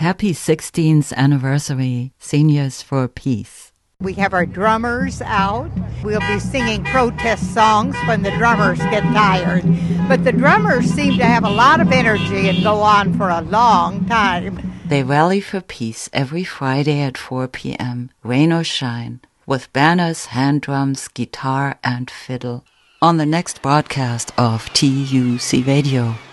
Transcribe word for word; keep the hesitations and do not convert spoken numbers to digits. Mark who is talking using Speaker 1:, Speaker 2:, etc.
Speaker 1: Happy sixteenth anniversary, Seniors for Peace.
Speaker 2: We have our drummers out. We'll be singing protest songs when the drummers get tired. But the drummers seem to have a lot of energy and go on for a long time.
Speaker 1: They rally for peace every Friday at four p.m., rain or shine, with banners, hand drums, guitar, and fiddle. On the next broadcast of T U C Radio.